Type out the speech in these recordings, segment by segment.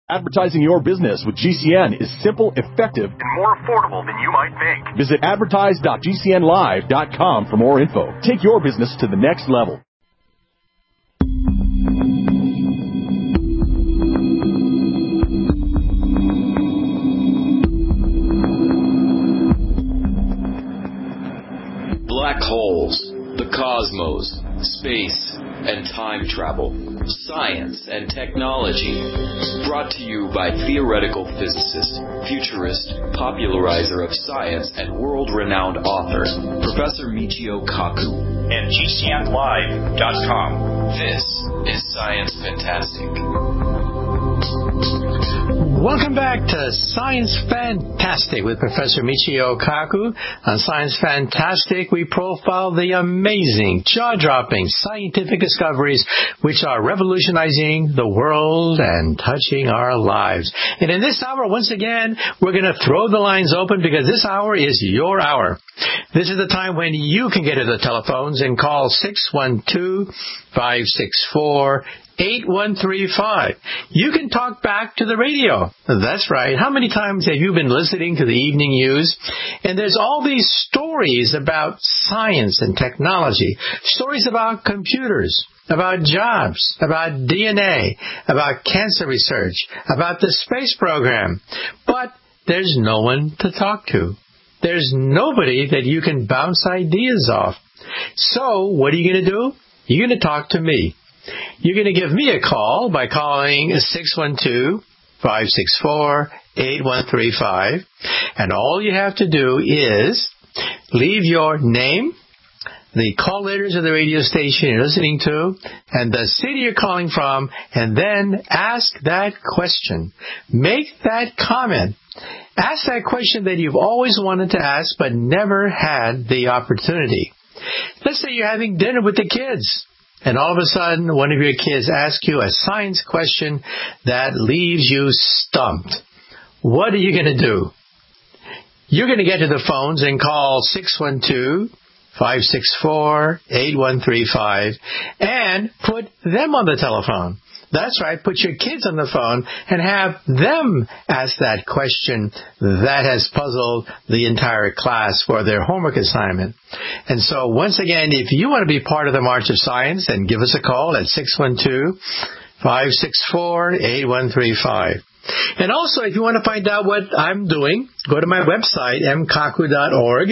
Advertising your business with GCN is simple, effective, and more affordable than you might think. Visit advertise.gcnlive.com for more info. Take your business to the next level. Black holes, the cosmos, space, and time travel, science and technology. Brought to you by theoretical physicist, futurist, popularizer of science, and world-renowned author, Professor Michio Kaku. And GCNlive.com. This is Science Fantastic. Welcome back to Science Fantastic with Professor Michio Kaku. On Science Fantastic, we profile the amazing, jaw-dropping scientific discoveries which are revolutionizing the world and touching our lives. And in this hour, once again, we're going to throw the lines open because this hour is your hour. This is the time when you can get to the telephones and call 612-564-8135. You can talk back to the radio. That's right. How many times have you been listening to the evening news? And there's all these stories about science and technology, stories about computers, about jobs, about DNA, about cancer research, about the space program. But there's no one to talk to. There's nobody that you can bounce ideas off. So what are you going to do? You're going to talk to me. You're going to give me a call by calling 612-564-8135. And all you have to do is leave your name, the call letters of the radio station you're listening to, and the city you're calling from, and then ask that question. Make that comment. Ask that question that you've always wanted to ask but never had the opportunity. Let's say you're having dinner with the kids, and all of a sudden one of your kids asks you a science question that leaves you stumped. What are you going to do? You're going to get to the phones and call 612-564-8135 and put them on the telephone. That's right. Put your kids on the phone and have them ask that question that has puzzled the entire class for their homework assignment. And so, once again, if you want to be part of the March of Science, then give us a call at 612-564-8135. And also, if you want to find out what I'm doing, go to my website, mkaku.org,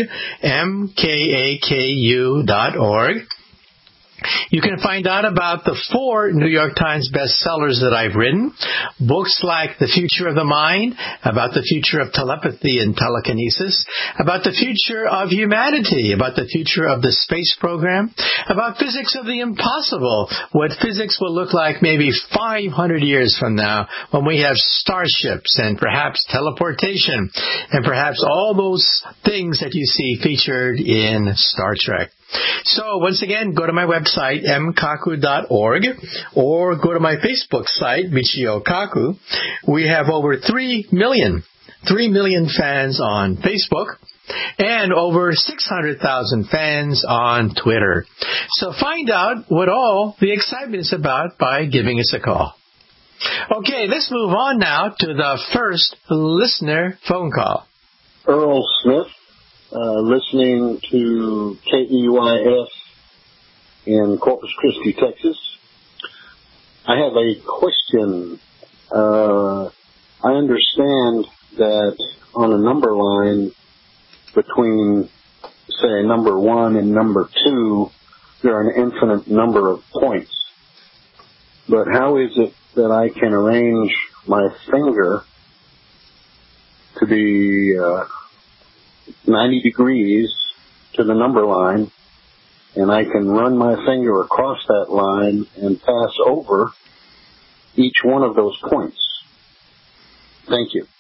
mkaku.org. You can find out about the 4 New York Times bestsellers that I've written. Books like The Future of the Mind, about the future of telepathy and telekinesis, about the future of humanity, about the future of the space program, about physics of the impossible, what physics will look like maybe 500 years from now when we have starships and perhaps teleportation and perhaps all those things that you see featured in Star Trek. So, once again, go to my website, mkaku.org, or go to my Facebook site, Michio Kaku. We have over 3 million fans on Facebook and over 600,000 fans on Twitter. So find out what all the excitement is about by giving us a call. Okay, let's move on now to the first listener phone call. Earl Smith. Listening to KEYF in Corpus Christi, Texas. I have a question. I understand that on a number line between, say, number 1 and number 2, there are an infinite number of points. But how is it that I can arrange my finger to be 90 degrees to the number line, and I can run my finger across that line and pass over each one of those points? Thank you.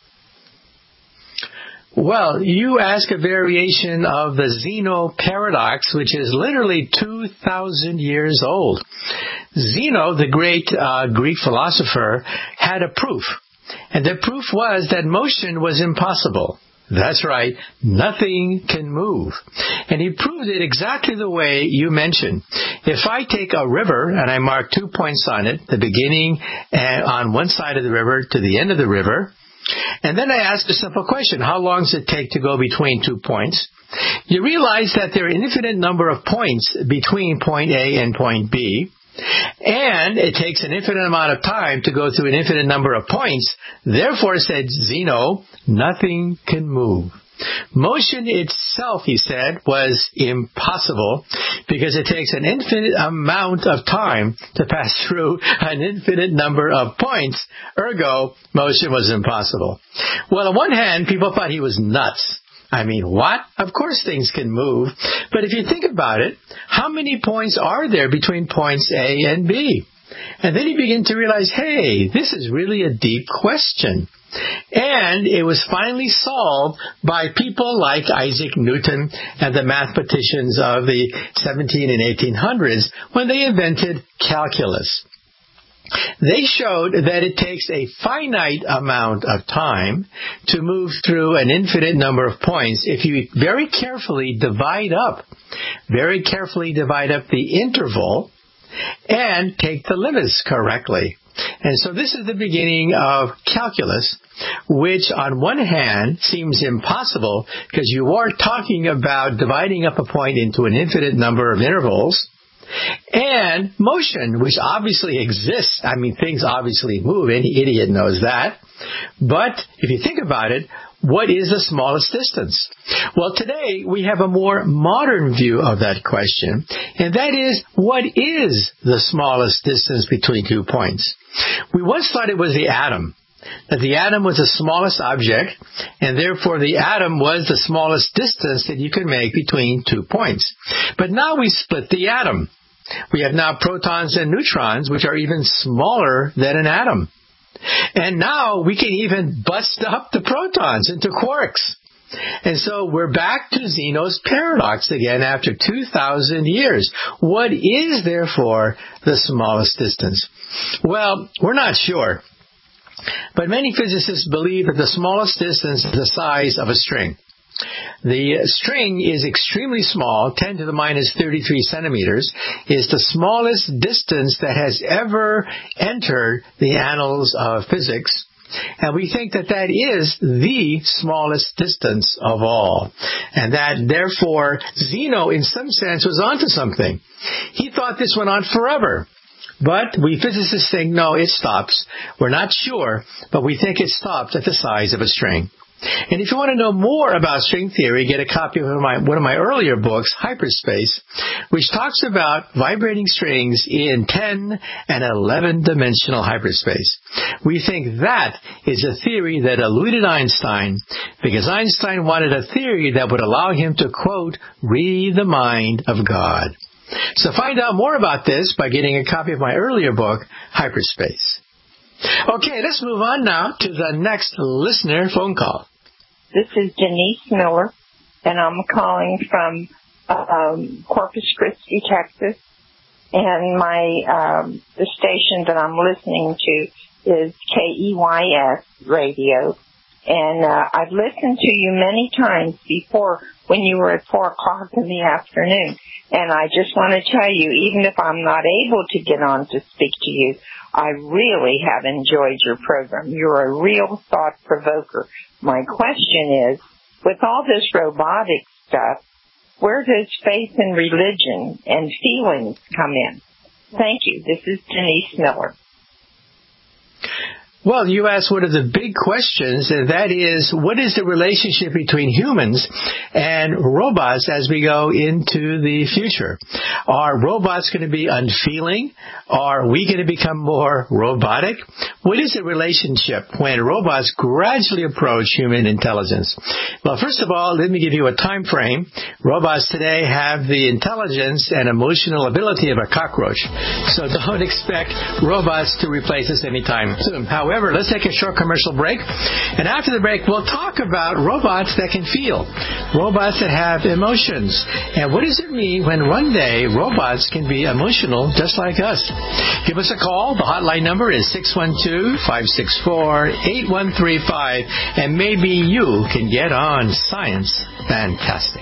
Well, you ask a variation of the Zeno paradox, which is literally 2,000 years old. Zeno, the great Greek philosopher, had a proof. And the proof was that motion was impossible. That's right. Nothing can move. And he proved it exactly the way you mentioned. If I take a river and I mark 2 points on it, the beginning and on one side of the river to the end of the river, and then I ask a simple question, how long does it take to go between 2 points? You realize that there are an infinite number of points between point A and point B, and it takes an infinite amount of time to go through an infinite number of points. Therefore, said Zeno, nothing can move. Motion itself, he said, was impossible because it takes an infinite amount of time to pass through an infinite number of points. Ergo, motion was impossible. Well, on one hand, people thought he was nuts. I mean, what? Of course things can move. But if you think about it, how many points are there between points A and B? And then you begin to realize, hey, this is really a deep question. And it was finally solved by people like Isaac Newton and the mathematicians of the 17 and 1800s when they invented calculus. They showed that it takes a finite amount of time to move through an infinite number of points if you very carefully divide up the interval and take the limits correctly. And so this is the beginning of calculus, which on one hand seems impossible because you are talking about dividing up a point into an infinite number of intervals, and motion, which obviously exists. I mean, things obviously move. Any idiot knows that. But if you think about it, what is the smallest distance? Well, today we have a more modern view of that question, and that is, what is the smallest distance between 2 points? We once thought it was the atom, that the atom was the smallest object, and therefore the atom was the smallest distance that you could make between 2 points. But now we split the atom. We have now protons and neutrons, which are even smaller than an atom. And now we can even bust up the protons into quarks. And so we're back to Zeno's paradox again after 2,000 years. What is, therefore, the smallest distance? Well, we're not sure. But many physicists believe that the smallest distance is the size of a string. The string is extremely small, 10 to the minus 33 centimeters, is the smallest distance that has ever entered the annals of physics. And we think that that is the smallest distance of all. And that, therefore, Zeno, in some sense, was onto something. He thought this went on forever. But we physicists think, no, it stops. We're not sure, but we think it stops at the size of a string. And if you want to know more about string theory, get a copy of one of my earlier books, Hyperspace, which talks about vibrating strings in 10 and 11-dimensional hyperspace. We think that is a theory that eluded Einstein, because Einstein wanted a theory that would allow him to, quote, read the mind of God. So find out more about this by getting a copy of my earlier book, Hyperspace. Okay, let's move on now to the next listener phone call. This is Denise Miller, and I'm calling from Corpus Christi, Texas. And the station that I'm listening to is KEYS Radio. And I've listened to you many times before when you were at 4 o'clock in the afternoon. And I just want to tell you, even if I'm not able to get on to speak to you, I really have enjoyed your program. You're a real thought provoker. My question is, with all this robotic stuff, where does faith and religion and feelings come in? Thank you. This is Denise Miller. Well, you asked one of the big questions, and that is, what is the relationship between humans and robots as we go into the future? Are robots going to be unfeeling? Are we going to become more robotic? What is the relationship when robots gradually approach human intelligence? Well, first of all, let me give you a time frame. Robots today have the intelligence and emotional ability of a cockroach, so don't expect robots to replace us anytime soon. However, However, let's take a short commercial break. And after the break, we'll talk about robots that can feel, robots that have emotions. And what does it mean when one day robots can be emotional just like us? Give us a call. The hotline number is 612-564-8135. And maybe you can get on Science Fantastic.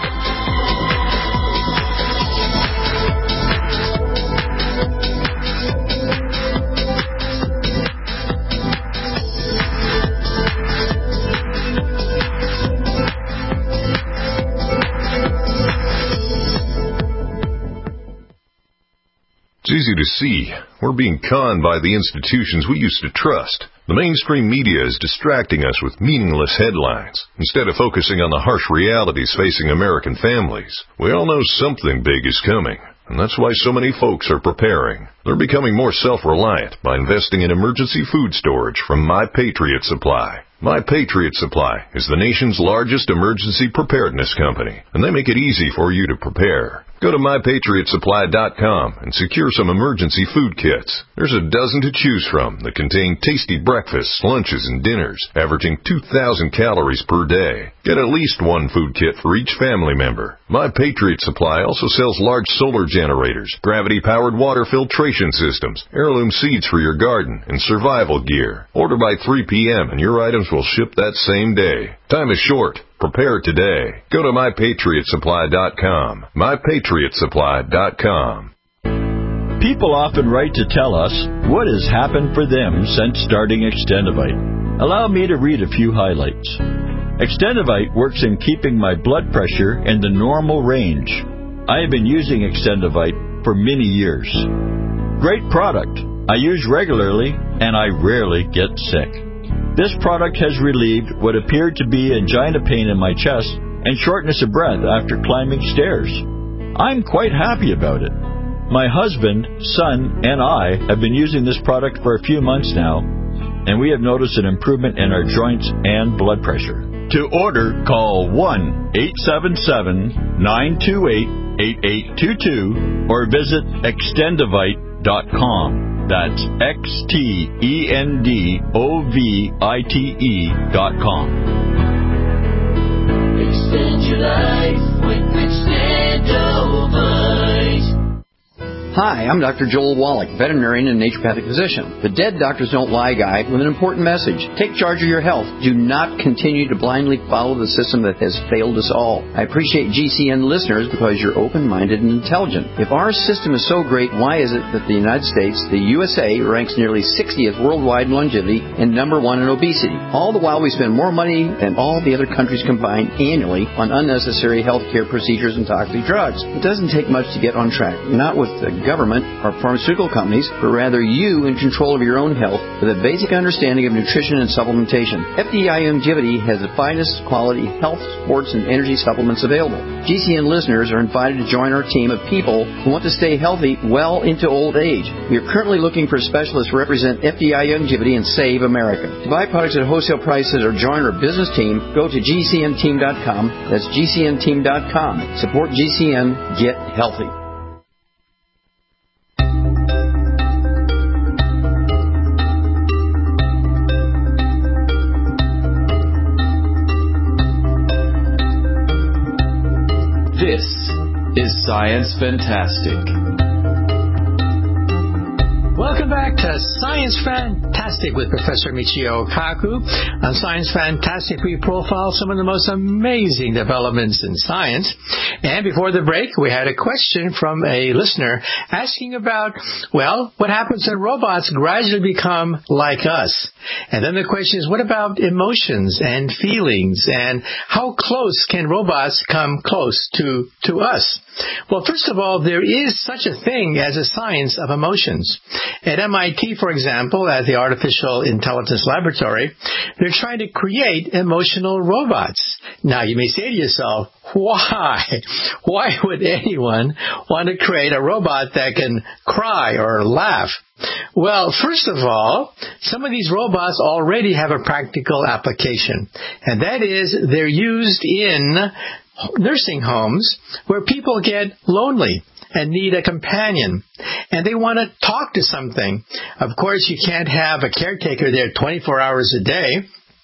It's easy to see. We're being conned by the institutions we used to trust. The mainstream media is distracting us with meaningless headlines, instead of focusing on the harsh realities facing American families. We all know something big is coming, and that's why so many folks are preparing. They're becoming more self-reliant by investing in emergency food storage from My Patriot Supply. My Patriot Supply is the nation's largest emergency preparedness company, and they make it easy for you to prepare. Go to MyPatriotSupply.com and secure some emergency food kits. There's a dozen to choose from that contain tasty breakfasts, lunches, and dinners, averaging 2,000 calories per day. Get at least one food kit for each family member. My Patriot Supply also sells large solar generators, gravity-powered water filtration systems, heirloom seeds for your garden, and survival gear. Order by 3 p.m. and your items will ship that same day. Time is short. Prepare today. Go to MyPatriotSupply.com. MyPatriotSupply.com. People often write to tell us what has happened for them since starting Extendivite. Allow me to read a few highlights. Extendivite works in keeping my blood pressure in the normal range. I have been using Extendivite for many years. Great product. I use regularly and I rarely get sick. This product has relieved what appeared to be angina pain in my chest and shortness of breath after climbing stairs. I'm quite happy about it. My husband, son, and I have been using this product for a few months now, and we have noticed an improvement in our joints and blood pressure. To order, call 1-877-928-8822 or visit Extendivite.com. That's XTENDOVITE.com. Extend your life with Extendovite. Hi, I'm Dr. Joel Wallach, veterinarian and naturopathic physician. The Dead Doctors Don't Lie guide with an important message. Take charge of your health. Do not continue to blindly follow the system that has failed us all. I appreciate GCN listeners because you're open-minded and intelligent. If our system is so great, why is it that the United States, the USA, ranks nearly 60th worldwide in longevity and number 1 in obesity? All the while we spend more money than all the other countries combined annually on unnecessary healthcare procedures and toxic drugs. It doesn't take much to get on track. Not with the government or pharmaceutical companies, but rather you in control of your own health with a basic understanding of nutrition and supplementation. FDI Longevity has the finest quality health, sports, and energy supplements available. GCN listeners are invited to join our team of people who want to stay healthy well into old age. We are currently looking for specialists to represent FDI Longevity and Save America. To buy products at wholesale prices or join our business team, go to GCNteam.com. That's GCNteam.com. Support GCN. Get healthy. This is Science Fantastic. Welcome back to Science Fantastic with Professor Michio Kaku. On Science Fantastic, we profile some of the most amazing developments in science. And before the break, we had a question from a listener asking about, well, what happens when robots gradually become like us? And then the question is, what about emotions and feelings? And how close can robots come close to us? Well, first of all, there is such a thing as a science of emotions. At MIT, for example, at the Artificial Intelligence Laboratory, they're trying to create emotional robots. Now, you may say to yourself, why? Why would anyone want to create a robot that can cry or laugh? Well, first of all, some of these robots already have a practical application, and that is they're used in nursing homes where people get lonely and need a companion, and they want to talk to something. Of course, you can't have a caretaker there 24 hours a day.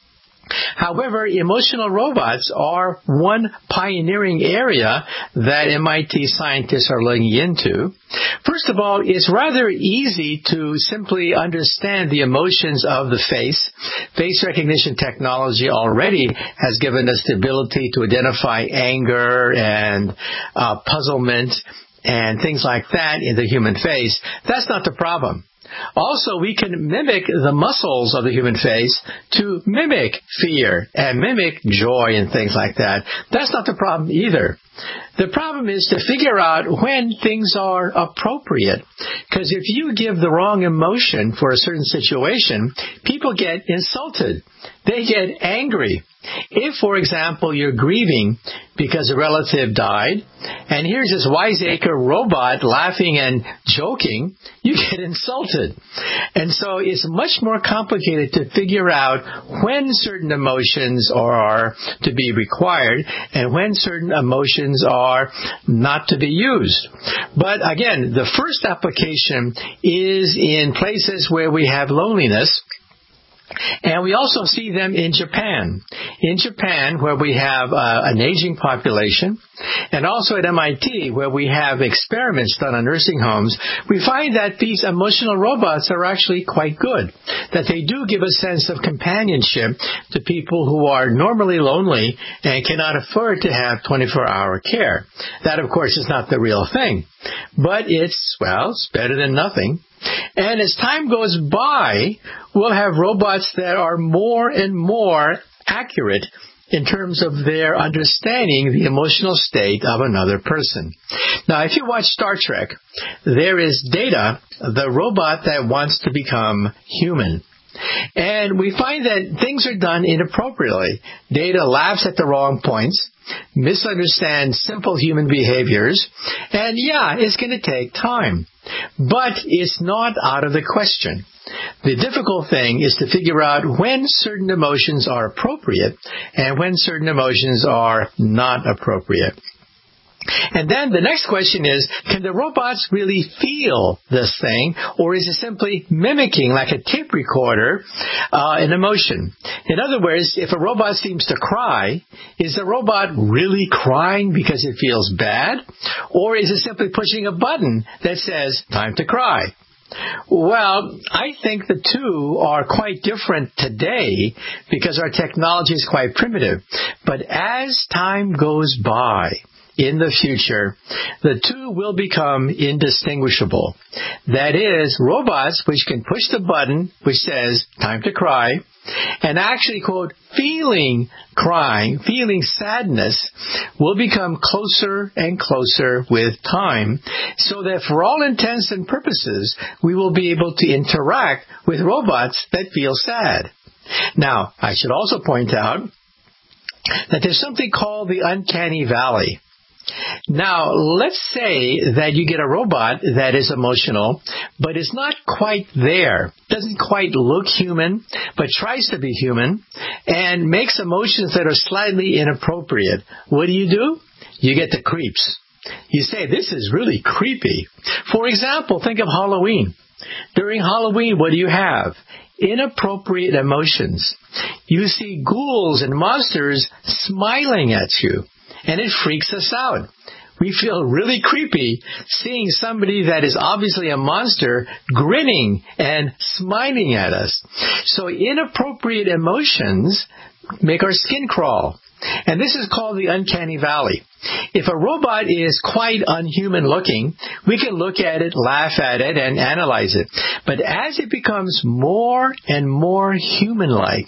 However, emotional robots are one pioneering area that MIT scientists are looking into. First of all, it's rather easy to simply understand the emotions of the face. Face recognition technology already has given us the ability to identify anger and puzzlement and things like that in the human face. That's not the problem. Also, we can mimic the muscles of the human face to mimic fear and mimic joy and things like that. That's not the problem either. The problem is to figure out when things are appropriate. Because if you give the wrong emotion for a certain situation, people get insulted. They get angry. If, for example, you're grieving because a relative died, and here's this wiseacre robot laughing and joking, you get insulted. And so it's much more complicated to figure out when certain emotions are to be required and when certain emotions are not to be used. But again, the first application is in places where we have loneliness. And we also see them in Japan. In Japan, where we have an aging population, and also at MIT, where we have experiments done on nursing homes, we find that these emotional robots are actually quite good, that they do give a sense of companionship to people who are normally lonely and cannot afford to have 24-hour care. That, of course, is not the real thing. But it's better than nothing. And as time goes by, we'll have robots that are more and more accurate in terms of their understanding the emotional state of another person. Now, if you watch Star Trek, there is Data, the robot that wants to become human. And we find that things are done inappropriately. Data laughs at the wrong points, misunderstands simple human behaviors, and it's going to take time. But it's not out of the question. The difficult thing is to figure out when certain emotions are appropriate and when certain emotions are not appropriate. And then the next question is, can the robots really feel this thing, or is it simply mimicking, like a tape recorder, an emotion? In other words, if a robot seems to cry, is the robot really crying because it feels bad? Or is it simply pushing a button that says, time to cry? Well, I think the two are quite different today because our technology is quite primitive. But as time goes by, in the future, the two will become indistinguishable. That is, robots which can push the button which says, time to cry, and actually, quote, feeling crying, feeling sadness, will become closer and closer with time, so that for all intents and purposes, we will be able to interact with robots that feel sad. Now, I should also point out that there's something called the uncanny valley. Now, let's say that you get a robot that is emotional, but is not quite there, doesn't quite look human, but tries to be human, and makes emotions that are slightly inappropriate. What do? You get the creeps. You say, this is really creepy. For example, think of Halloween. During Halloween, what do you have? Inappropriate emotions. You see ghouls and monsters smiling at you. And it freaks us out. We feel really creepy seeing somebody that is obviously a monster grinning and smiling at us. So inappropriate emotions make our skin crawl. And this is called the uncanny valley. If a robot is quite unhuman looking, we can look at it, laugh at it, and analyze it. But as it becomes more and more human-like,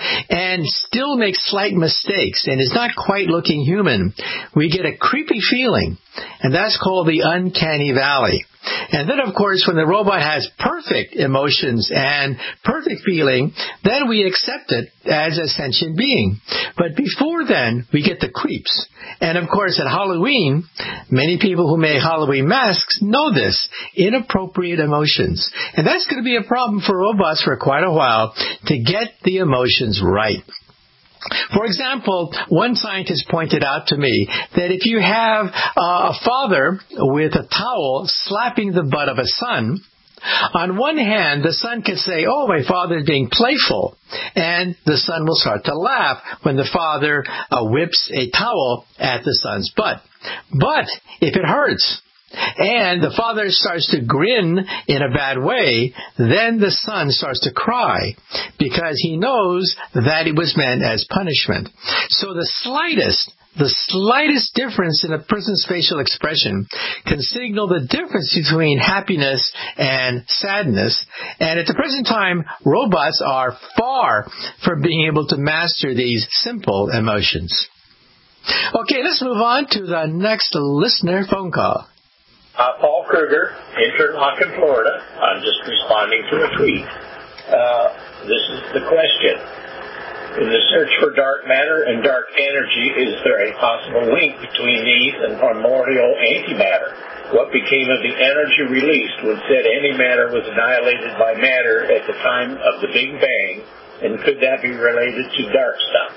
and still makes slight mistakes and is not quite looking human, we get a creepy feeling, and that's called the uncanny valley. And then, of course, when the robot has perfect emotions and perfect feeling, then we accept it as a sentient being. But before then, we get the creeps. And, of course, at Halloween, many people who make Halloween masks know this, inappropriate emotions. And that's going to be a problem for robots for quite a while to get the emotions right. For example, one scientist pointed out to me that if you have a father with a towel slapping the butt of a son, on one hand, the son can say, "Oh, my father is being playful," and the son will start to laugh when the father whips a towel at the son's butt. But if it hurts, and the father starts to grin in a bad way, then the son starts to cry because he knows that it was meant as punishment. So the slightest difference in a person's facial expression can signal the difference between happiness and sadness. And at the present time, robots are far from being able to master these simple emotions. Okay, let's move on to the next listener phone call. Paul Kruger, Interlochen, Florida. I'm just responding to a tweet. This is the question. In the search for dark matter and dark energy, is there a possible link between these and primordial antimatter? What became of the energy released when said antimatter was annihilated by matter at the time of the Big Bang? And could that be related to dark stuff?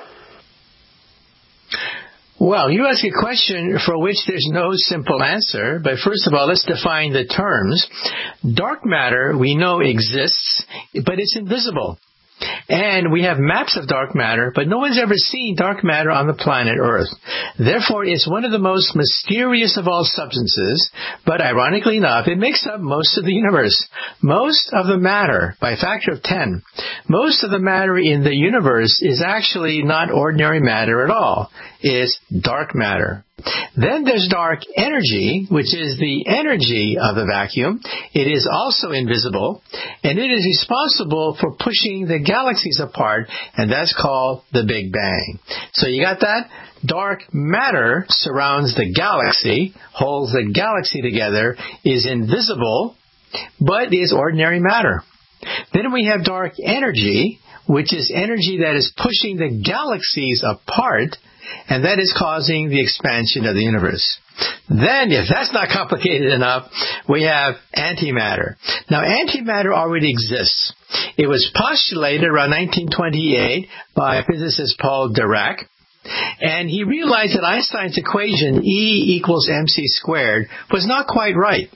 Well, you ask a question for which there's no simple answer, but first of all, let's define the terms. Dark matter, we know exists, but it's invisible. And we have maps of dark matter, but no one's ever seen dark matter on the planet Earth. Therefore, it's one of the most mysterious of all substances, but ironically enough, it makes up most of the universe. Most of the matter, by a factor of 10, most of the matter in the universe is actually not ordinary matter at all. It's dark matter. Then there's dark energy, which is the energy of the vacuum. It is also invisible, and it is responsible for pushing the galaxies apart, and that's called the Big Bang. So you got that? Dark matter surrounds the galaxy, holds the galaxy together, is invisible, but is ordinary matter. Then we have dark energy, which is energy that is pushing the galaxies apart, and that is causing the expansion of the universe. Then, if that's not complicated enough, we have antimatter. Now, antimatter already exists. It was postulated around 1928 by physicist Paul Dirac, and he realized that Einstein's equation E equals mc squared was not quite right.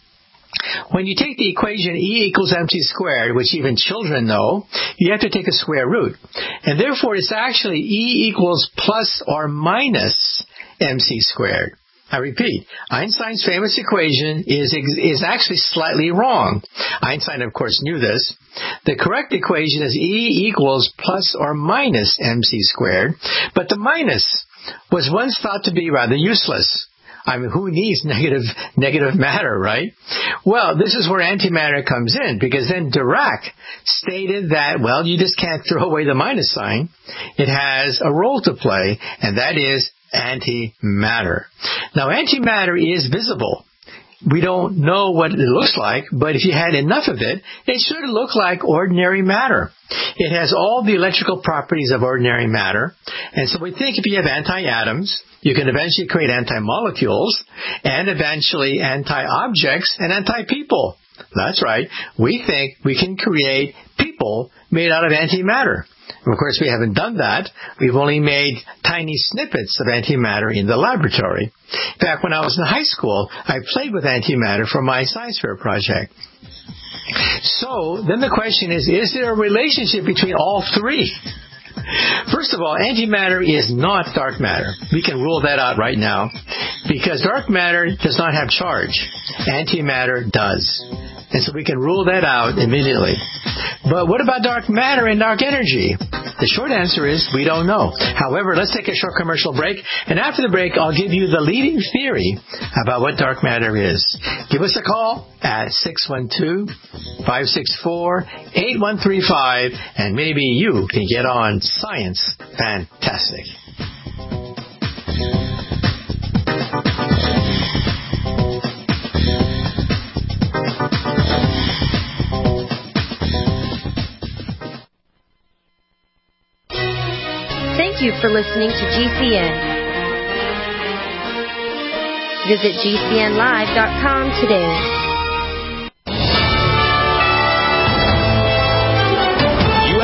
When you take the equation E equals mc squared, which even children know, you have to take a square root. And therefore, it's actually E equals plus or minus mc squared. I repeat, Einstein's famous equation is actually slightly wrong. Einstein, of course, knew this. The correct equation is E equals plus or minus mc squared, but the minus was once thought to be rather useless. I mean, who needs negative matter, right? Well, this is where antimatter comes in, because then Dirac stated that, well, you just can't throw away the minus sign. It has a role to play, and that is antimatter. Now, antimatter is visible. We don't know what it looks like, but if you had enough of it, it should look like ordinary matter. It has all the electrical properties of ordinary matter. And so we think if you have anti-atoms, you can eventually create anti-molecules, and eventually anti-objects and anti-people. That's right. We think we can create people made out of antimatter. Of course, we haven't done that. We've only made tiny snippets of antimatter in the laboratory. In fact, when I was in high school, I played with antimatter for my science fair project. So, then the question is there a relationship between all three? First of all, antimatter is not dark matter. We can rule that out right now, because dark matter does not have charge. Antimatter does. And so we can rule that out immediately. But what about dark matter and dark energy? The short answer is we don't know. However, let's take a short commercial break, and after the break, I'll give you the leading theory about what dark matter is. Give us a call at 612-564-8135, and maybe you can get on Science Fantastic. Thank you for listening to GCN. Visit GCNlive.com today. U.S.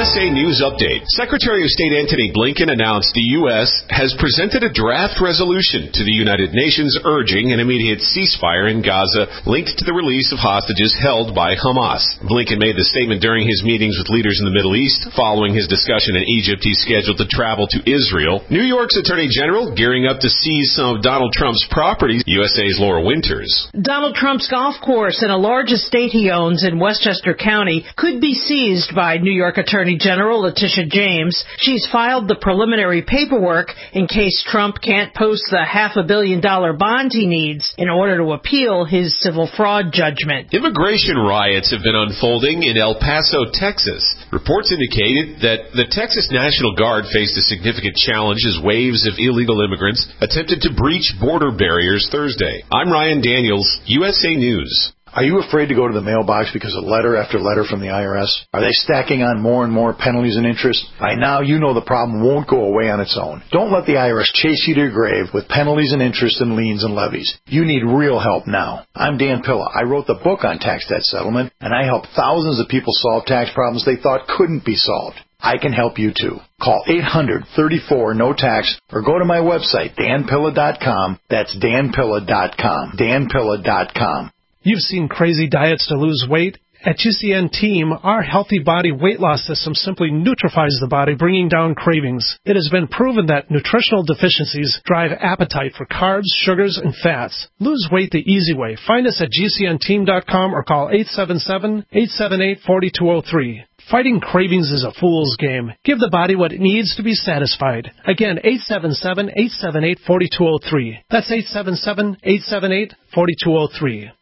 USA News Update. Secretary of State Antony Blinken announced the U.S. has presented a draft resolution to the United Nations urging an immediate ceasefire in Gaza linked to the release of hostages held by Hamas. Blinken made the statement during his meetings with leaders in the Middle East. Following his discussion in Egypt, he's scheduled to travel to Israel. New York's Attorney General gearing up to seize some of Donald Trump's property. USA's Laura Winters. Donald Trump's golf course and a large estate he owns in Westchester County could be seized by New York Attorney General Letitia James. She's filed the preliminary paperwork in case Trump can't post the $500 million bond he needs in order to appeal his civil fraud judgment. Immigration riots have been unfolding in El Paso, Texas. Reports indicated that the Texas National Guard faced a significant challenge as waves of illegal immigrants attempted to breach border barriers Thursday. I'm Ryan Daniels, USA News. Are you afraid to go to the mailbox because of letter after letter from the IRS? Are they stacking on more and more penalties and interest? By now, you know the problem won't go away on its own. Don't let the IRS chase you to your grave with penalties and interest and liens and levies. You need real help now. I'm Dan Pilla. I wrote the book on tax debt settlement, and I help thousands of people solve tax problems they thought couldn't be solved. I can help you too. Call 800-34-NO-TAX or go to my website, danpilla.com. That's danpilla.com. danpilla.com. You've seen crazy diets to lose weight. At GCN Team, our healthy body weight loss system simply neutralizes the body, bringing down cravings. It has been proven that nutritional deficiencies drive appetite for carbs, sugars, and fats. Lose weight the easy way. Find us at GCNteam.com or call 877-878-4203. Fighting cravings is a fool's game. Give the body what it needs to be satisfied. Again, 877-878-4203. That's 877-878-4203.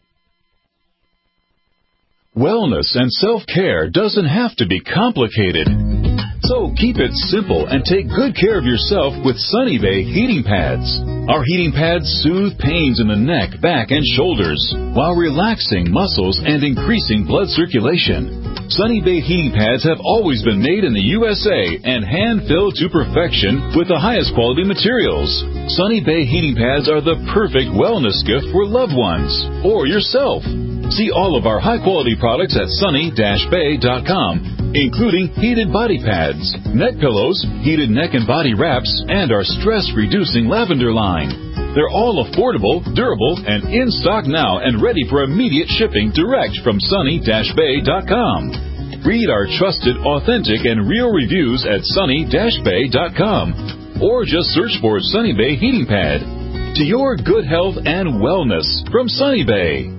Wellness and self-care doesn't have to be complicated. So keep it simple and take good care of yourself with Sunny Bay heating pads. Our heating pads soothe pains in the neck, back, and shoulders while relaxing muscles and increasing blood circulation. Sunny Bay heating pads have always been made in the USA and hand-filled to perfection with the highest quality materials. Sunny Bay heating pads are the perfect wellness gift for loved ones or yourself. See all of our high-quality products at sunny-bay.com, including heated body pads, neck pillows, heated neck and body wraps, and our stress-reducing lavender line. They're all affordable, durable, and in stock now and ready for immediate shipping direct from sunny-bay.com. Read our trusted, authentic, and real reviews at sunny-bay.com or just search for Sunny Bay Heating Pad. To your good health and wellness from Sunny Bay.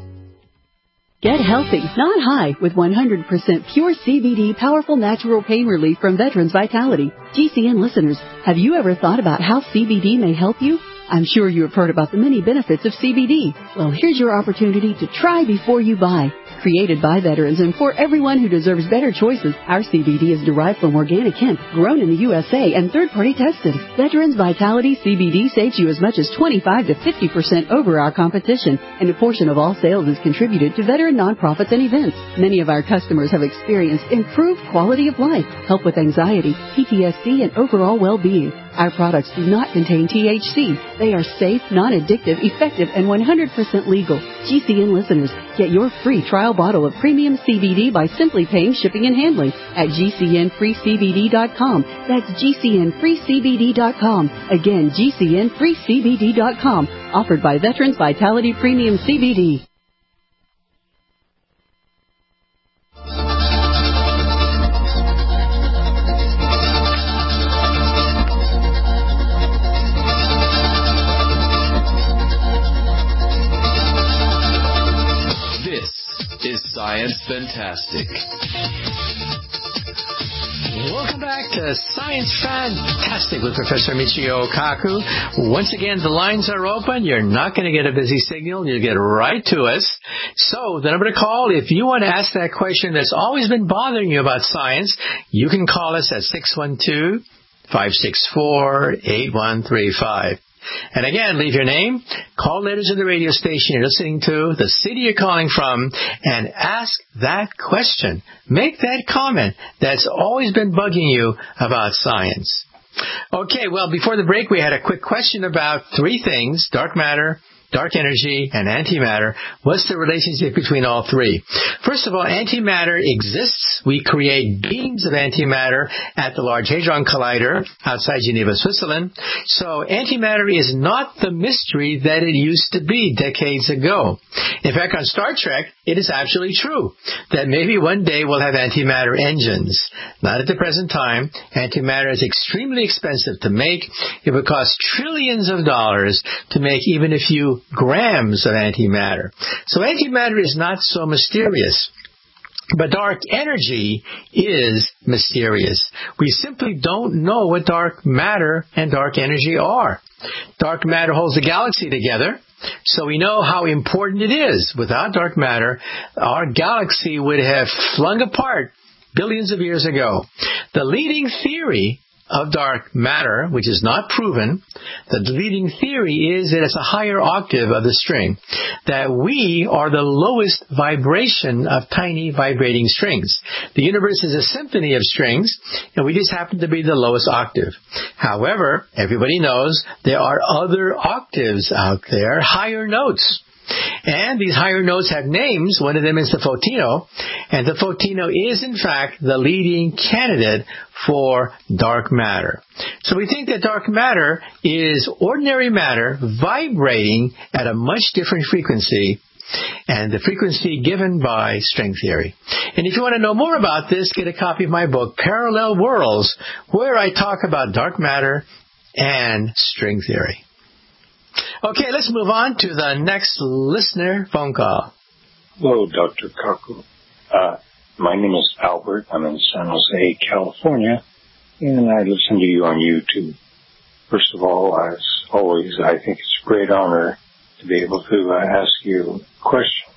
Get healthy, not high, with 100% pure CBD powerful natural pain relief from Veterans Vitality. GCN listeners, have you ever thought about how CBD may help you? I'm sure you have heard about the many benefits of CBD. Well, here's your opportunity to try before you buy. Created by veterans and for everyone who deserves better choices, our CBD is derived from organic hemp, grown in the USA and third-party tested. Veterans Vitality CBD saves you as much as 25 to 50% over our competition, and a portion of all sales is contributed to veteran nonprofits and events. Many of our customers have experienced improved quality of life, help with anxiety, PTSD, and overall well-being. Our products do not contain THC. They are safe, non-addictive, effective, and 100% legal. GCN listeners, get your free trial bottle of premium CBD by simply paying shipping and handling at GCNFreeCBD.com. That's GCNFreeCBD.com. Again, GCNFreeCBD.com. Offered by Veterans Vitality Premium CBD. Is Science Fantastic. Welcome back to Science Fantastic with Professor Michio Kaku. Once again, the lines are open. You're not going to get a busy signal. You'll get right to us. So the number to call, if you want to ask that question that's always been bothering you about science, you can call us at 612-564-8135. And again, leave your name, call letters of the radio station you're listening to, the city you're calling from, and ask that question. Make that comment that's always been bugging you about science. Okay, well, before the break, we had a quick question about three things: dark matter, dark energy, and antimatter. What's the relationship between all three? First of all, antimatter exists. We create beams of antimatter at the Large Hadron Collider outside Geneva, Switzerland. So antimatter is not the mystery that it used to be decades ago. In fact, on Star Trek, it is absolutely true that maybe one day we'll have antimatter engines. Not at the present time. Antimatter is extremely expensive to make. It would cost trillions of dollars to make even a few grams of antimatter. So antimatter is not so mysterious. But dark energy is mysterious. We simply don't know what dark matter and dark energy are. Dark matter holds the galaxy together, so we know how important it is. Without dark matter, our galaxy would have flung apart billions of years ago. The leading theory of dark matter, which is not proven, the leading theory is that it's a higher octave of the string, that we are the lowest vibration of tiny vibrating strings. The universe is a symphony of strings, and we just happen to be the lowest octave. However, everybody knows there are other octaves out there, higher notes. And these higher notes have names. One of them is the photino. And the photino is, in fact, the leading candidate for dark matter. So we think that dark matter is ordinary matter vibrating at a much different frequency, and the frequency given by string theory. And if you want to know more about this, get a copy of my book, Parallel Worlds, where I talk about dark matter and string theory. Okay, let's move on to the next listener phone call. Hello, Dr. Kaku. My name is Albert. I'm in San Jose, California, and I listen to you on YouTube. First of all, as always, I think it's a great honor to be able to ask you a question.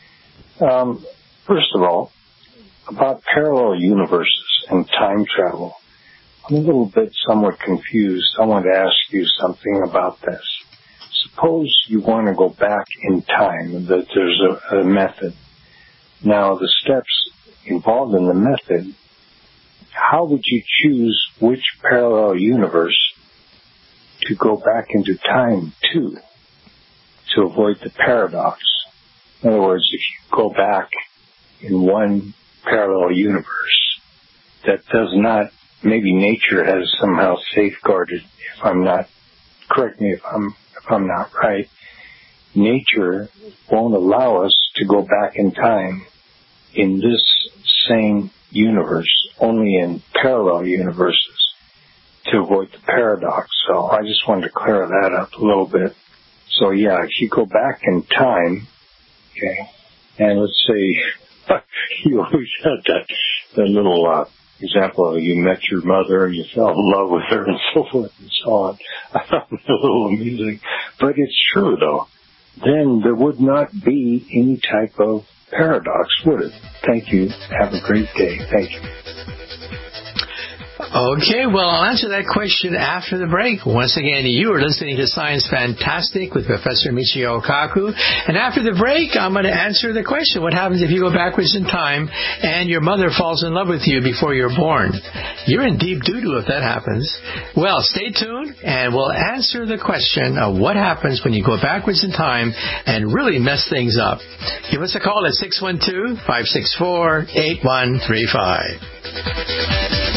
First of all, about parallel universes and time travel, I'm a little bit somewhat confused. I want to ask you something about this. Suppose you want to go back in time, that there's a method. Now, the steps involved in the method, how would you choose which parallel universe to go back into time to avoid the paradox? In other words, if you go back in one parallel universe that does not, maybe nature has somehow safeguarded, if I'm not, correct me if I'm not right, nature won't allow us to go back in time in this same universe, only in parallel universes, to avoid the paradox. So I just wanted to clear that up a little bit. So yeah, if you go back in time, okay, and let's say you always had that little example of you met your mother, you fell in love with her, and so forth and so on. I found it a little amusing, but it's true though. Then there would not be any type of paradox, would it? Thank you. Have a great day. Thank you. Okay, well, I'll answer that question after the break. Once again, you are listening to Science Fantastic with Professor Michio Kaku. And after the break, I'm going to answer the question, what happens if you go backwards in time and your mother falls in love with you before you're born? You're in deep doo-doo if that happens. Well, stay tuned, and we'll answer the question of what happens when you go backwards in time and really mess things up. Give us a call at 612-564-8135.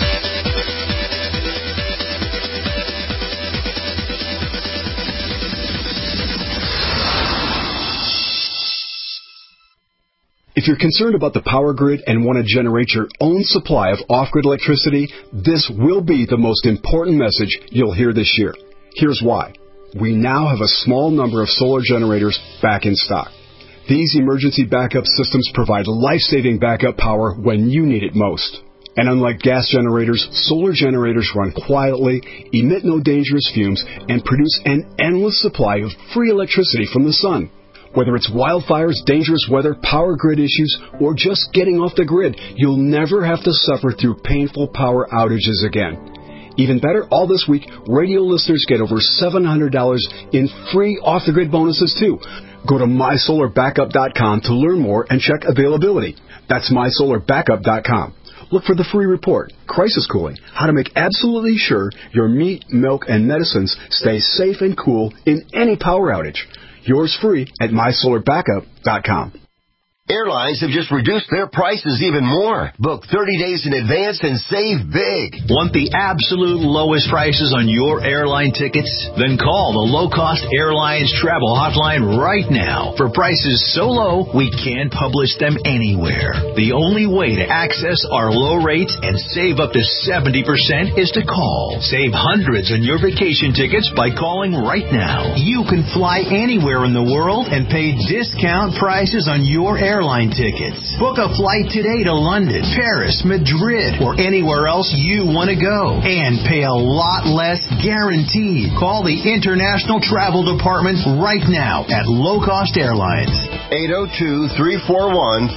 If you're concerned about the power grid and want to generate your own supply of off-grid electricity, this will be the most important message you'll hear this year. Here's why. We now have a small number of solar generators back in stock. These emergency backup systems provide life-saving backup power when you need it most. And unlike gas generators, solar generators run quietly, emit no dangerous fumes, and produce an endless supply of free electricity from the sun. Whether it's wildfires, dangerous weather, power grid issues, or just getting off the grid, you'll never have to suffer through painful power outages again. Even better, all this week, radio listeners get over $700 in free off-the-grid bonuses, too. Go to MySolarBackup.com to learn more and check availability. That's MySolarBackup.com. Look for the free report, Crisis Cooling, how to make absolutely sure your meat, milk, and medicines stay safe and cool in any power outage. Yours free at mysolarbackup.com. Airlines have just reduced their prices even more. Book 30 days in advance and save big. Want the absolute lowest prices on your airline tickets? Then call the Low Cost Airlines Travel Hotline right now. For prices so low, we can't publish them anywhere. The only way to access our low rates and save up to 70% is to call. Save hundreds on your vacation tickets by calling right now. You can fly anywhere in the world and pay discount prices on your airline tickets. Book a flight today to London, Paris, Madrid, or anywhere else you want to go. And pay a lot less guaranteed. Call the International Travel Department right now at Low Cost Airlines. 802-341-4535.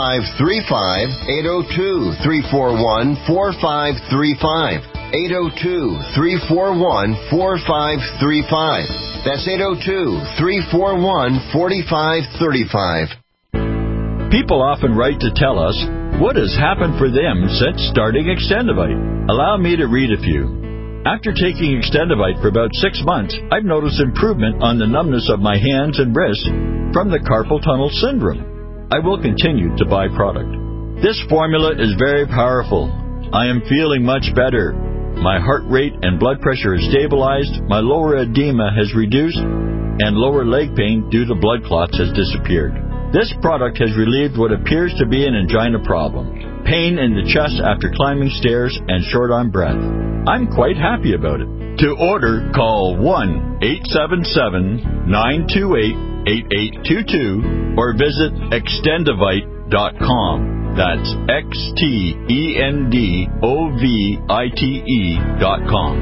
802-341-4535. 802-341-4535. That's 802-341-4535. People often write to tell us what has happened for them since starting Extendivite. Allow me to read a few. After taking Extendivite for about 6 months, I've noticed improvement on the numbness of my hands and wrists from the carpal tunnel syndrome. I will continue to buy product. This formula is very powerful. I am feeling much better. My heart rate and blood pressure is stabilized, my lower edema has reduced, and lower leg pain due to blood clots has disappeared. This product has relieved what appears to be an angina problem, pain in the chest after climbing stairs, and short-arm breath. I'm quite happy about it. To order, call 1-877-928-8822 or visit extendivite.com. That's XTENDOVITE.com.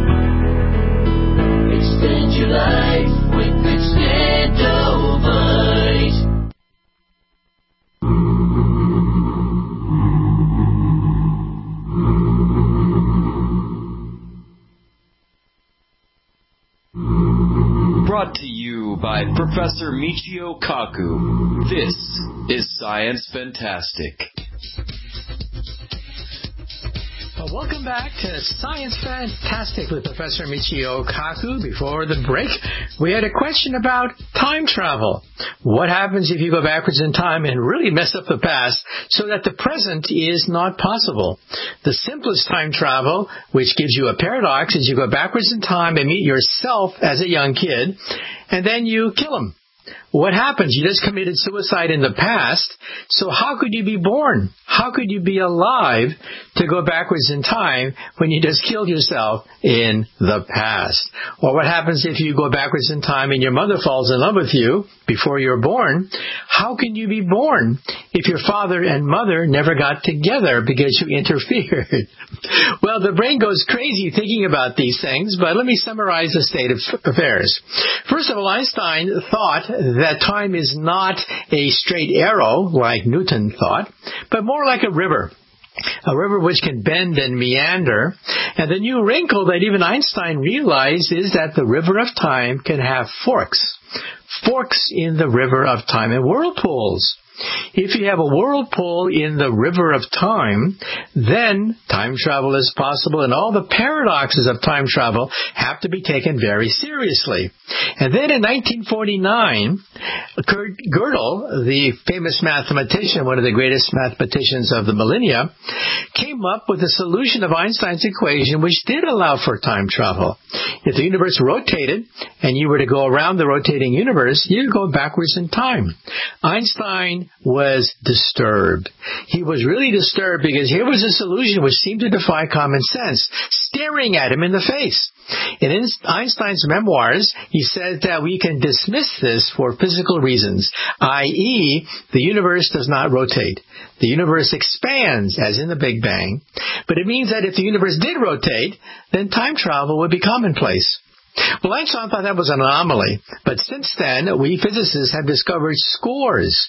Extend your life with Extendivite. Brought to you by Professor Michio Kaku. This is Science Fantastic. Welcome back to Science Fantastic with Professor Michio Kaku. Before the break, we had a question about time travel. What happens if you go backwards in time and really mess up the past so that the present is not possible? The simplest time travel, which gives you a paradox, is you go backwards in time and meet yourself as a young kid, and then you kill him. What happens? You just committed suicide in the past, so how could you be born? How could you be alive to go backwards in time when you just killed yourself in the past? Or what happens if you go backwards in time and your mother falls in love with you before you're born? How can you be born if your father and mother never got together because you interfered? Well, the brain goes crazy thinking about these things, but let me summarize the state of affairs. First of all, Einstein thought that time is not a straight arrow like Newton thought, but more like a river which can bend and meander. And the new wrinkle that even Einstein realized is that the river of time can have forks in the river of time and whirlpools. If you have a whirlpool in the river of time, then time travel is possible, and all the paradoxes of time travel have to be taken very seriously. And then in 1949, Kurt Gödel, the famous mathematician, one of the greatest mathematicians of the millennia, came up with a solution of Einstein's equation which did allow for time travel. If the universe rotated and you were to go around the rotating universe, you'd go backwards in time. Einstein was disturbed. He was really disturbed because here was a solution which seemed to defy common sense, staring at him in the face. In Einstein's memoirs, he said that we can dismiss this for physical reasons, i.e., the universe does not rotate. The universe expands, as in the Big Bang, but it means that if the universe did rotate, then time travel would be commonplace. Well, Einstein thought that was an anomaly, but since then, we physicists have discovered scores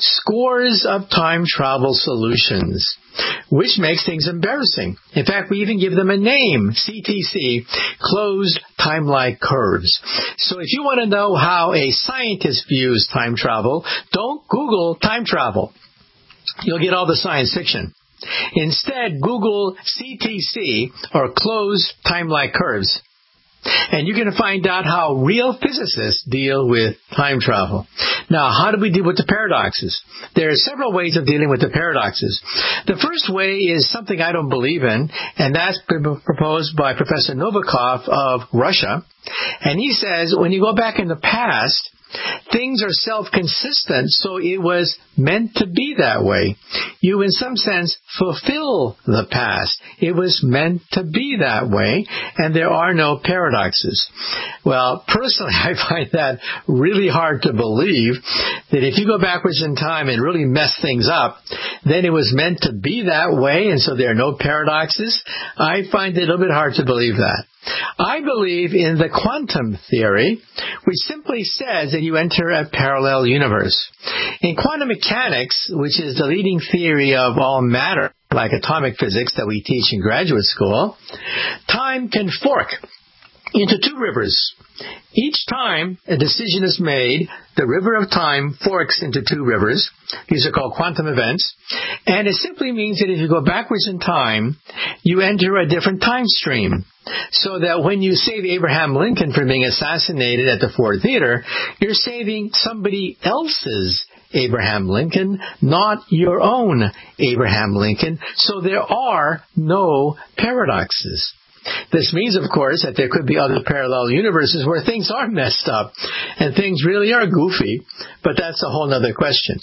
of time travel solutions, which makes things embarrassing. In fact, we even give them a name, CTC, closed time-like curves. So if you want to know how a scientist views time travel, don't Google time travel. You'll get all the science fiction. Instead, Google CTC, or closed time-like curves. And you're going to find out how real physicists deal with time travel. Now, how do we deal with the paradoxes? There are several ways of dealing with the paradoxes. The first way is something I don't believe in, and that's proposed by Professor Novikov of Russia. And he says when you go back in the past, things are self-consistent, so it was meant to be that way. You, in some sense, fulfill the past. It was meant to be that way, and there are no paradoxes. Well, personally, I find that really hard to believe, that if you go backwards in time and really mess things up, then it was meant to be that way, and so there are no paradoxes. I find it a little bit hard to believe that. I believe in the quantum theory, which simply says that you enter a parallel universe. In quantum mechanics, which is the leading theory of all matter, like atomic physics that we teach in graduate school, time can fork into two rivers. Each time a decision is made, the river of time forks into two rivers. These are called quantum events. And it simply means that if you go backwards in time, you enter a different time stream. So that when you save Abraham Lincoln from being assassinated at the Ford Theater, you're saving somebody else's Abraham Lincoln, not your own Abraham Lincoln. So there are no paradoxes. This means, of course, that there could be other parallel universes where things are messed up and things really are goofy, but that's a whole other question.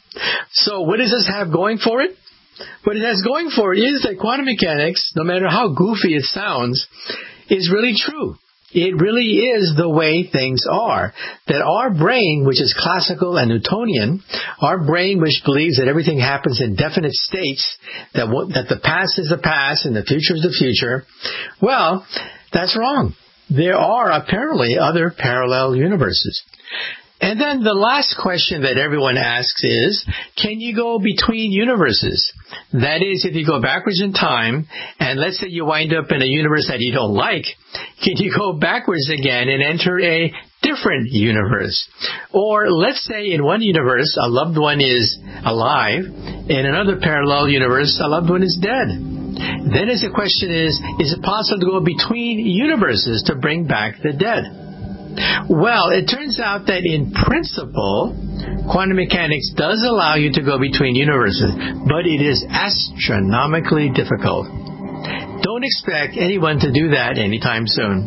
So what does this have going for it? What it has going for it is that quantum mechanics, no matter how goofy it sounds, is really true. It really is the way things are. That our brain, which is classical and Newtonian, our brain which believes that everything happens in definite states, that the past is the past and the future is the future, well, that's wrong. There are apparently other parallel universes. And then the last question that everyone asks is, can you go between universes? That is, if you go backwards in time, and let's say you wind up in a universe that you don't like, can you go backwards again and enter a different universe? Or let's say in one universe, a loved one is alive, in another parallel universe, a loved one is dead. Then the question is it possible to go between universes to bring back the dead? Well, it turns out that in principle, quantum mechanics does allow you to go between universes, but it is astronomically difficult. Don't expect anyone to do that anytime soon.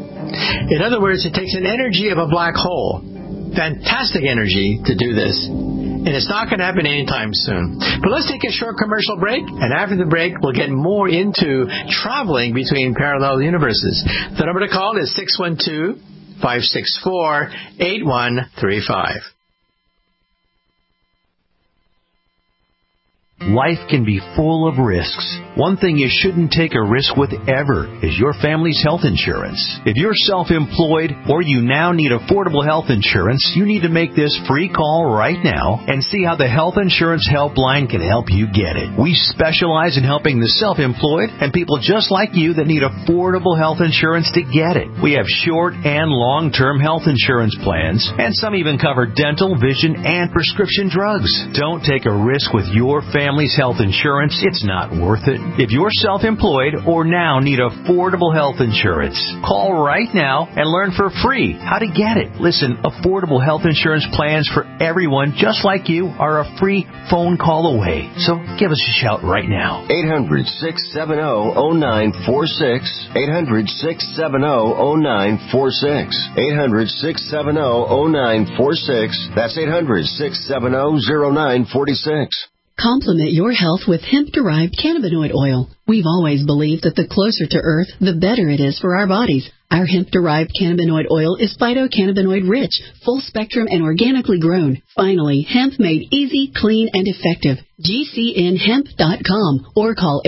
In other words, it takes an energy of a black hole, fantastic energy, to do this. And it's not going to happen anytime soon. But let's take a short commercial break, and after the break, we'll get more into traveling between parallel universes. The number to call is 612-564-8135. Life can be full of risks. One thing you shouldn't take a risk with ever is your family's health insurance. If you're self-employed or you now need affordable health insurance, you need to make this free call right now and see how the Health Insurance Helpline can help you get it. We specialize in helping the self-employed and people just like you that need affordable health insurance to get it. We have short and long-term health insurance plans, and some even cover dental, vision, and prescription drugs. Don't take a risk with your family's health insurance. It's not worth it. If you're self-employed or now need affordable health insurance, call right now and learn for free how to get it. Listen, affordable health insurance plans for everyone just like you are a free phone call away. So give us a shout right now. 800-670-0946. 800-670-0946. 800-670-0946. That's 800-670-0946. Complement your health with hemp-derived cannabinoid oil. We've always believed that the closer to Earth, the better it is for our bodies. Our hemp-derived cannabinoid oil is phytocannabinoid-rich, full-spectrum, and organically grown. Finally, hemp made easy, clean, and effective. GCNhemp.com or call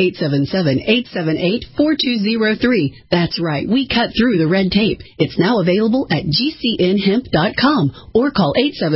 877-878-4203. That's right, we cut through the red tape. It's now available at GCNhemp.com or call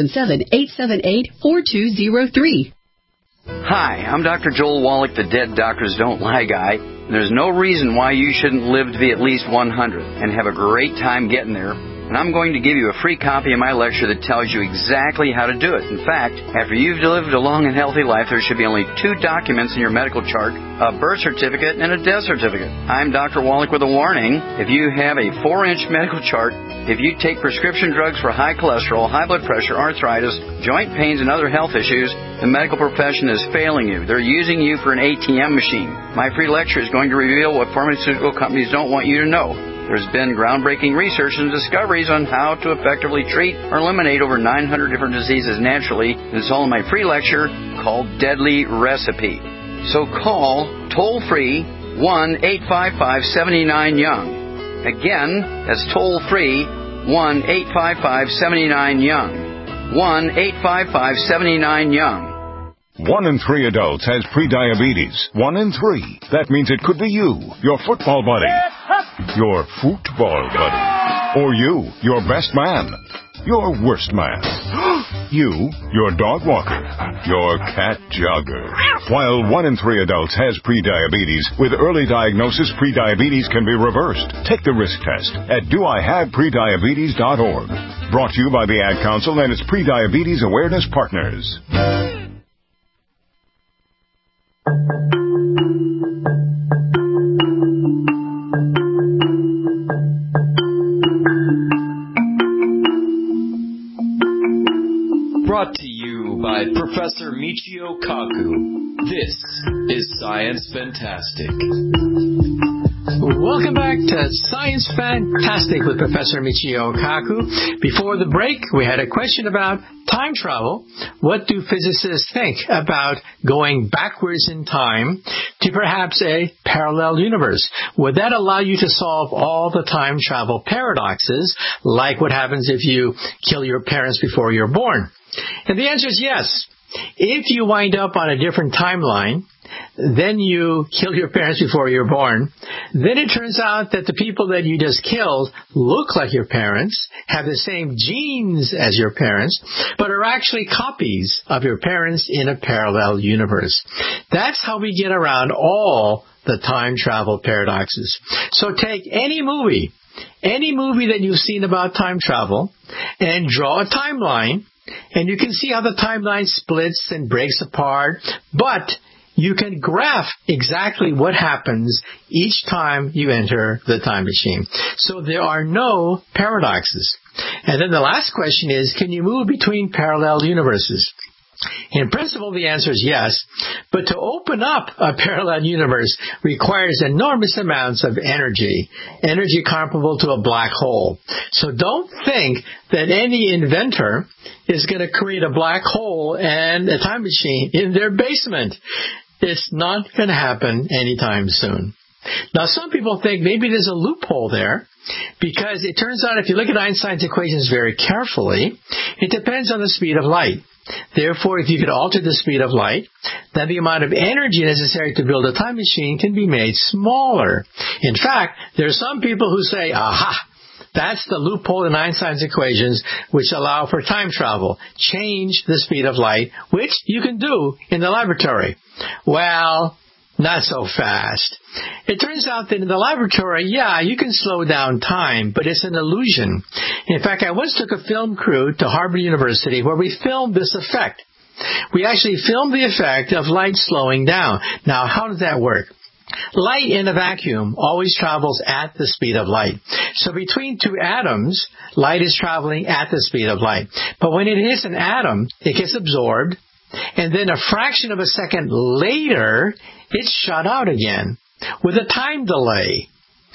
877-878-4203. Hi, I'm Dr. Joel Wallach, the Dead Doctors Don't Lie guy. There's no reason why you shouldn't live to be at least 100 and have a great time getting there. and I'm going to give you a free copy of my lecture that tells you exactly how to do it. In fact, after you've lived a long and healthy life, there should be only 2 documents in your medical chart, a birth certificate and a death certificate. I'm Dr. Wallach with a warning. If you have a 4-inch medical chart, if you take prescription drugs for high cholesterol, high blood pressure, arthritis, joint pains, and other health issues, the medical profession is failing you. They're using you for an ATM machine. My free lecture is going to reveal what pharmaceutical companies don't want you to know. There's been groundbreaking research and discoveries on how to effectively treat or eliminate over 900 different diseases naturally. It's all in my free lecture called Deadly Recipe. So call toll-free 1-855-79-YOUNG. Again, that's toll-free 1-855-79-YOUNG. 1-855-79-YOUNG. 1 in 3 adults has prediabetes. 1 in 3. That means it could be you, your football buddy, your football buddy, or you, your best man, your worst man, you, your dog walker, your cat jogger. While 1 in 3 adults has prediabetes, with early diagnosis, prediabetes can be reversed. Take the risk test at doihaveprediabetes.org. Brought to you by the Ad Council and its Prediabetes Awareness Partners. Brought to you by Professor Michio Kaku. This is Science Fantastic. Welcome back to Science Fantastic with Professor Michio Kaku. Before the break, we had a question about time travel. What do physicists think about going backwards in time to perhaps a parallel universe? Would that allow you to solve all the time travel paradoxes, like what happens if you kill your parents before you're born? And the answer is yes. If you wind up on a different timeline, then you kill your parents before you're born, then it turns out that the people that you just killed look like your parents, have the same genes as your parents, but are actually copies of your parents in a parallel universe. That's how we get around all the time travel paradoxes. So take any movie that you've seen about time travel, and draw a timeline, and you can see how the timeline splits and breaks apart, but you can graph exactly what happens each time you enter the time machine. So there are no paradoxes. And then the last question is, can you move between parallel universes? In principle, the answer is yes, but to open up a parallel universe requires enormous amounts of energy comparable to a black hole. So don't think that any inventor is going to create a black hole and a time machine in their basement. It's not going to happen anytime soon. Now, some people think maybe there's a loophole there, because it turns out if you look at Einstein's equations very carefully, it depends on the speed of light. Therefore, if you could alter the speed of light, then the amount of energy necessary to build a time machine can be made smaller. In fact, there are some people who say, aha, that's the loophole in Einstein's equations which allow for time travel. Change the speed of light, which you can do in the laboratory. Well, not so fast. It turns out that in the laboratory, you can slow down time, but it's an illusion. In fact, I once took a film crew to Harvard University where we filmed this effect. We actually filmed the effect of light slowing down. Now, how does that work? Light in a vacuum always travels at the speed of light. So between two atoms, light is traveling at the speed of light. But when it hits an atom, it gets absorbed, and then a fraction of a second later, it's shot out again with a time delay.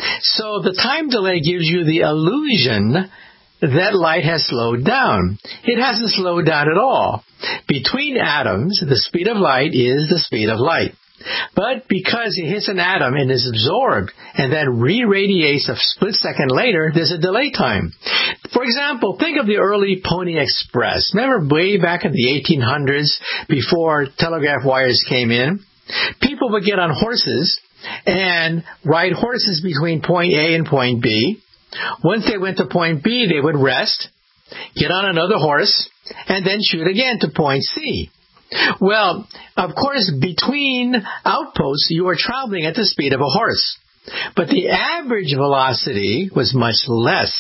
So the time delay gives you the illusion that light has slowed down. It hasn't slowed down at all. Between atoms, the speed of light is the speed of light. But because it hits an atom and is absorbed and then re-radiates a split second later, there's a delay time. For example, think of the early Pony Express. Remember way back in the 1800s, before telegraph wires came in? People would get on horses and ride horses between point A and point B. Once they went to point B, they would rest, get on another horse, and then shoot again to point C. Well, of course, between outposts, you are traveling at the speed of a horse. But the average velocity was much less.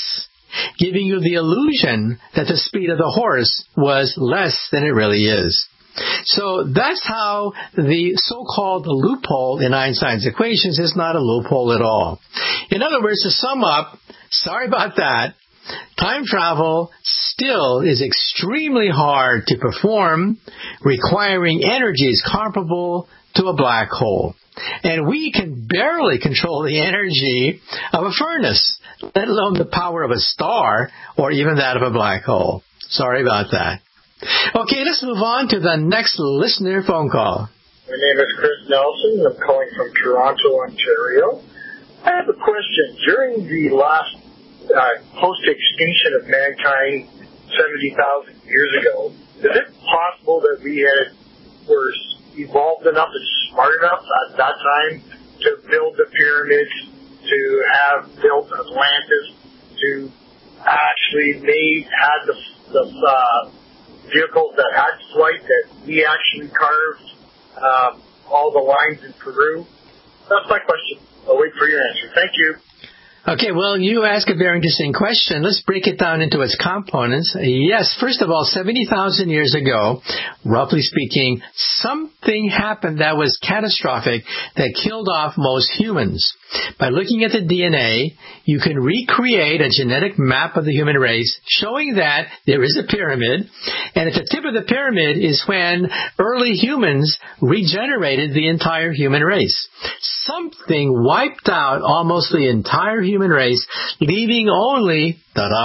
giving you the illusion that the speed of the horse was less than it really is. So that's how the so-called loophole in Einstein's equations is not a loophole at all. In other words, to sum up, sorry about that, time travel still is extremely hard to perform, requiring energies comparable to a black hole. And we can barely control the energy of a furnace, let alone the power of a star or even that of a black hole. Sorry about that. Okay, let's move on to the next listener phone call. My name is Chris Nelson. I'm calling from Toronto, Ontario. I have a question. During the last post-extinction of mankind 70,000 years ago, is it possible that we were evolved enough and smart enough at that time to build the pyramids, to have built Atlantis, to actually had the vehicles that had flight, that we actually carved all the lines in Peru? That's my question. I'll wait for your answer. Thank you. Okay, well, you ask a very interesting question. Let's break it down into its components. Yes, first of all, 70,000 years ago, roughly speaking, something happened that was catastrophic that killed off most humans. By looking at the DNA, you can recreate a genetic map of the human race showing that there is a pyramid, and at the tip of the pyramid is when early humans regenerated the entire human race. Something wiped out almost the entire human race, leaving only,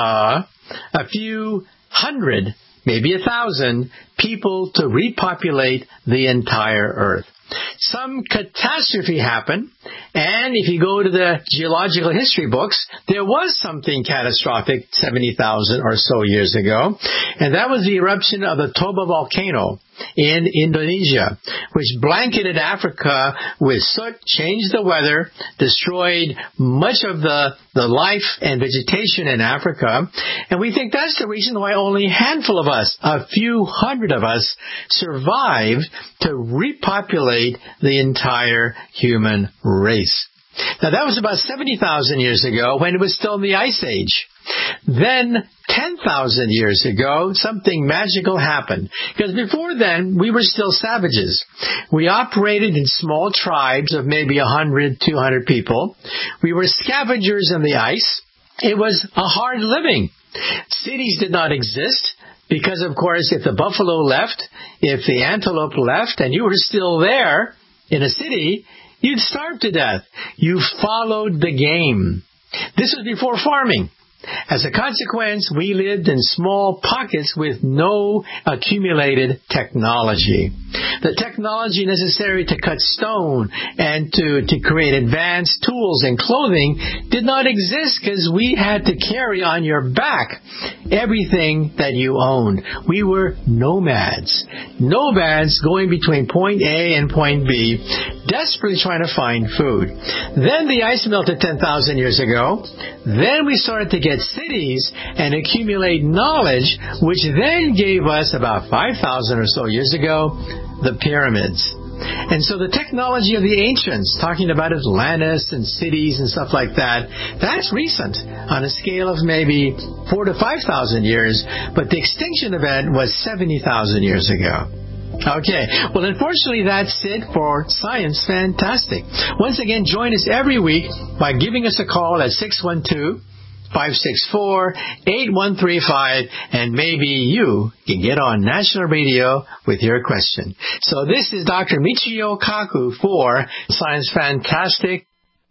a few hundred, maybe 1,000 people to repopulate the entire Earth. Some catastrophe happened, and if you go to the geological history books, there was something catastrophic 70,000 or so years ago, and that was the eruption of the Toba volcano in Indonesia, which blanketed Africa with soot, changed the weather, destroyed much of the life and vegetation in Africa, and we think that's the reason why only a handful of us, a few hundred of us, survived to repopulate the entire human race. Now, that was about 70,000 years ago when it was still in the Ice Age. Then, 10,000 years ago, something magical happened. Because before then, we were still savages. We operated in small tribes of maybe 100, 200 people. We were scavengers in the ice. It was a hard living. Cities did not exist. Because, of course, if the buffalo left, if the antelope left, and you were still there in a city, you'd starve to death. You followed the game. This was before farming. As a consequence, we lived in small pockets with no accumulated technology. The technology necessary to cut stone and to create advanced tools and clothing did not exist because we had to carry on your back everything that you owned. We were nomads. Nomads going between point A and point B, desperately trying to find food. Then the ice melted 10,000 years ago. Then we started to get cities and accumulate knowledge, which then gave us about 5,000 or so years ago, the pyramids. And so the technology of the ancients, talking about Atlantis and cities and stuff like that, that's recent on a scale of maybe 4,000 to 5,000 years, but the extinction event was 70,000 years ago. Okay, well, unfortunately, that's it for Science Fantastic. Once again, join us every week by giving us a call at 612-564-8135, and maybe you can get on national radio with your question. So this is Dr. Michio Kaku for Science Fantastic.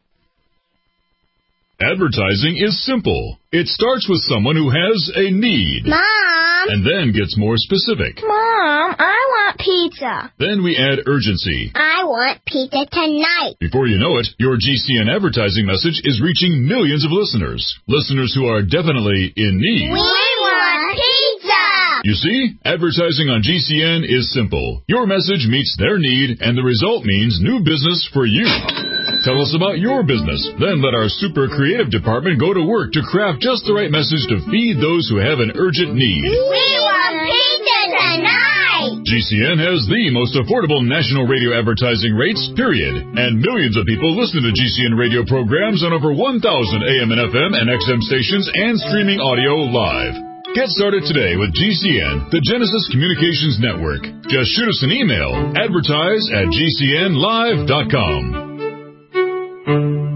Advertising is simple. It starts with someone who has a need. Mom! And then gets more specific. Mom, I want pizza. Then we add urgency. I want pizza tonight. Before you know it, your GCN advertising message is reaching millions of listeners. Listeners who are definitely in need. We want pizza! You see, advertising on GCN is simple. Your message meets their need, and the result means new business for you. Tell us about your business. Then let our super creative department go to work to craft just the right message to feed those who have an urgent need. We want pizza tonight! Tonight! GCN has the most affordable national radio advertising rates, period. And millions of people listen to GCN radio programs on over 1,000 AM and FM and XM stations and streaming audio live. Get started today with GCN, the Genesis Communications Network. Just shoot us an email, advertise@gcnlive.com.